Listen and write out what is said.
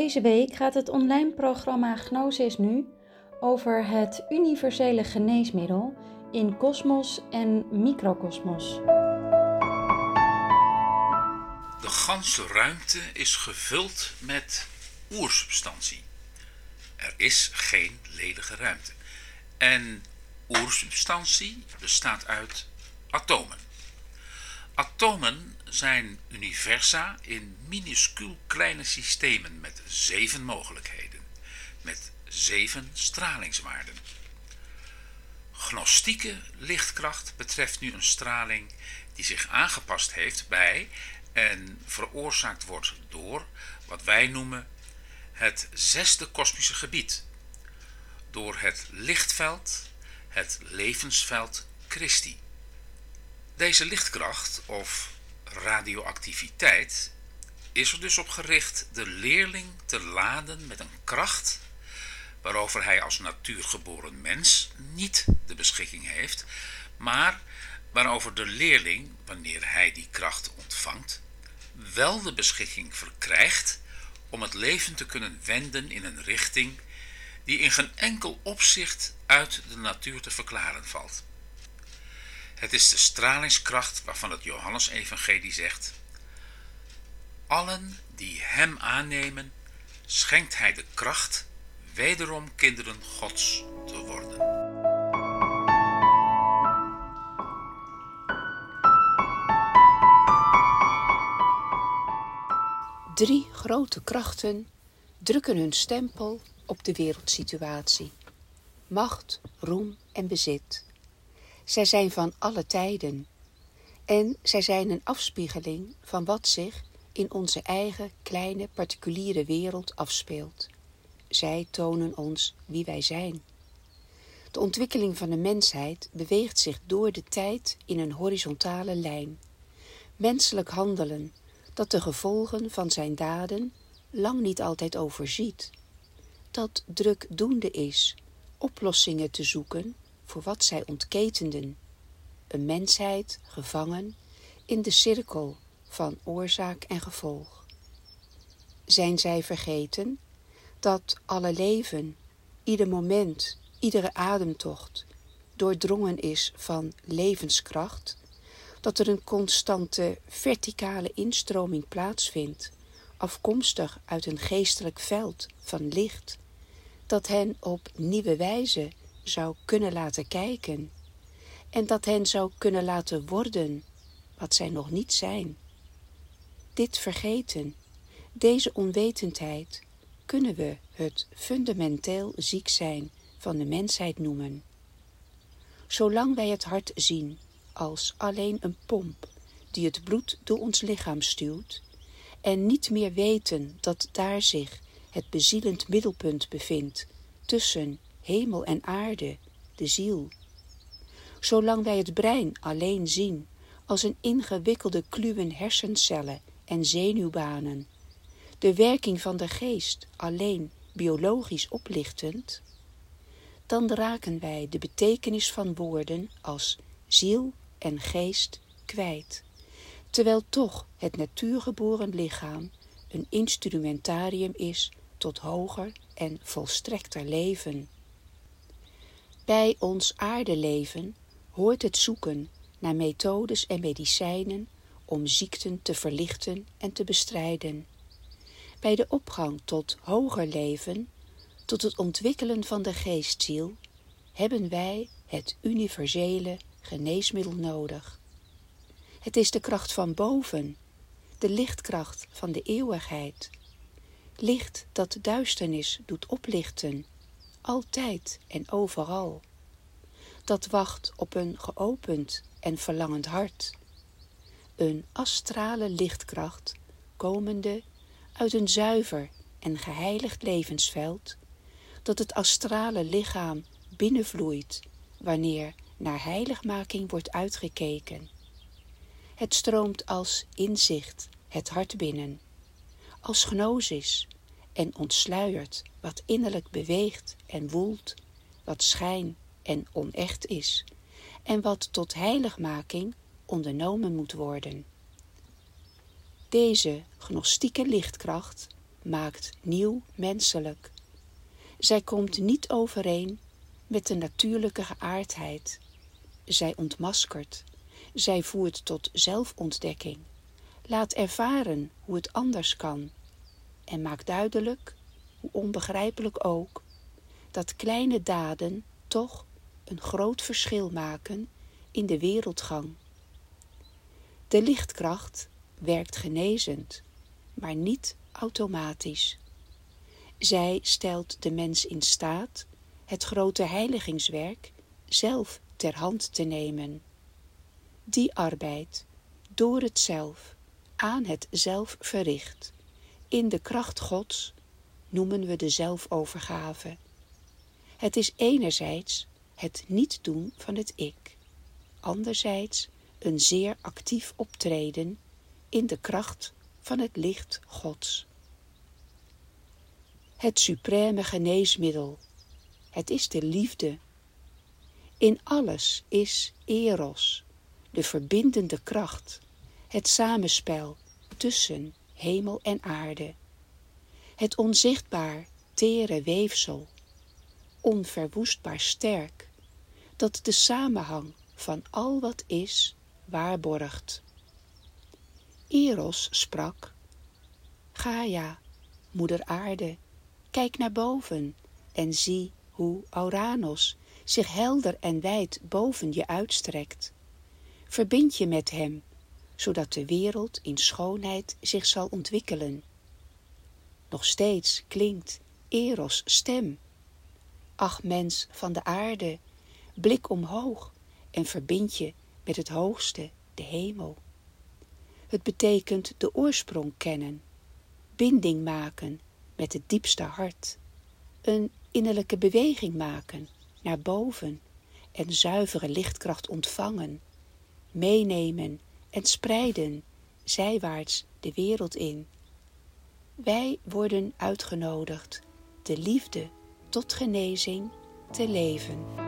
Deze week gaat het online programma Gnosis Nu over het universele geneesmiddel in kosmos en microkosmos. De ganse ruimte is gevuld met oersubstantie. Er is geen ledige ruimte. En oersubstantie bestaat uit atomen. Atomen zijn universa in minuscuul kleine systemen met 7 mogelijkheden, met 7 stralingswaarden. Gnostieke lichtkracht betreft nu een straling die zich aangepast heeft bij en veroorzaakt wordt door wat wij noemen het 6e kosmische gebied, door het lichtveld, het levensveld Christi. Deze lichtkracht of radioactiviteit is er dus op gericht de leerling te laden met een kracht waarover hij als natuurgeboren mens niet de beschikking heeft, maar waarover de leerling, wanneer hij die kracht ontvangt, wel de beschikking verkrijgt om het leven te kunnen wenden in een richting die in geen enkel opzicht uit de natuur te verklaren valt. Het is de stralingskracht waarvan het Johannesevangelie zegt: allen die hem aannemen, schenkt hij de kracht wederom kinderen Gods te worden. Drie grote krachten drukken hun stempel op de wereldsituatie: macht, roem en bezit. Zij zijn van alle tijden en zij zijn een afspiegeling van wat zich in onze eigen kleine particuliere wereld afspeelt. Zij tonen ons wie wij zijn. De ontwikkeling van de mensheid beweegt zich door de tijd in een horizontale lijn. Menselijk handelen dat de gevolgen van zijn daden lang niet altijd overziet. Dat drukdoende is oplossingen te zoeken voor wat zij ontketenden. Een mensheid gevangen in de cirkel van oorzaak en gevolg. Zijn zij vergeten dat alle leven, ieder moment, iedere ademtocht doordrongen is van levenskracht, dat er een constante verticale instroming plaatsvindt, afkomstig uit een geestelijk veld van licht, dat hen op nieuwe wijze zou kunnen laten kijken en dat hen zou kunnen laten worden wat zij nog niet zijn. Dit vergeten, deze onwetendheid, kunnen we het fundamenteel ziek zijn van de mensheid noemen. Zolang wij het hart zien als alleen een pomp die het bloed door ons lichaam stuwt en niet meer weten dat daar zich het bezielend middelpunt bevindt tussen hemel en aarde, de ziel. Zolang wij het brein alleen zien als een ingewikkelde kluwen hersencellen en zenuwbanen, de werking van de geest alleen biologisch oplichtend, dan raken wij de betekenis van woorden als ziel en geest kwijt, terwijl toch het natuurgeboren lichaam een instrumentarium is tot hoger en volstrekter leven. Bij ons aardeleven hoort het zoeken naar methodes en medicijnen om ziekten te verlichten en te bestrijden. Bij de opgang tot hoger leven, tot het ontwikkelen van de geestziel, hebben wij het universele geneesmiddel nodig. Het is de kracht van boven, de lichtkracht van de eeuwigheid. Licht dat duisternis doet oplichten, altijd en overal. Dat wacht op een geopend en verlangend hart. Een astrale lichtkracht, komende uit een zuiver en geheiligd levensveld, dat het astrale lichaam binnenvloeit wanneer naar heiligmaking wordt uitgekeken. Het stroomt als inzicht het hart binnen, als gnosis en ontsluiert wat innerlijk beweegt en woelt, wat schijn en onecht is en wat tot heiligmaking ondernomen moet worden. Deze gnostieke lichtkracht maakt nieuw menselijk. Zij komt niet overeen met de natuurlijke geaardheid. Zij ontmaskert. Zij voert tot zelfontdekking. Laat ervaren hoe het anders kan. En maakt duidelijk, hoe onbegrijpelijk ook, dat kleine daden toch een groot verschil maken in de wereldgang. De lichtkracht werkt genezend, maar niet automatisch. Zij stelt de mens in staat het grote heiligingswerk zelf ter hand te nemen. Die arbeid, door het zelf, aan het zelf verricht, in de kracht Gods, noemen we de zelfovergave. Het is enerzijds het niet doen van het ik, anderzijds een zeer actief optreden in de kracht van het licht Gods. Het supreme geneesmiddel, het is de liefde. In alles is eros, de verbindende kracht, het samenspel tussen hemel en aarde. Het onzichtbaar, tere weefsel, onverwoestbaar sterk, dat de samenhang van al wat is waarborgt. Eros sprak: Gaia, moeder aarde, kijk naar boven en zie hoe Ouranos zich helder en wijd boven je uitstrekt. Verbind je met hem, zodat de wereld in schoonheid zich zal ontwikkelen. Nog steeds klinkt Eros' stem. Ach, mens van de aarde, blik omhoog en verbind je met het hoogste, de hemel. Het betekent de oorsprong kennen, binding maken met het diepste hart, een innerlijke beweging maken naar boven en zuivere lichtkracht ontvangen, meenemen en spreiden zijwaarts de wereld in. Wij worden uitgenodigd de liefde tot genezing te leven.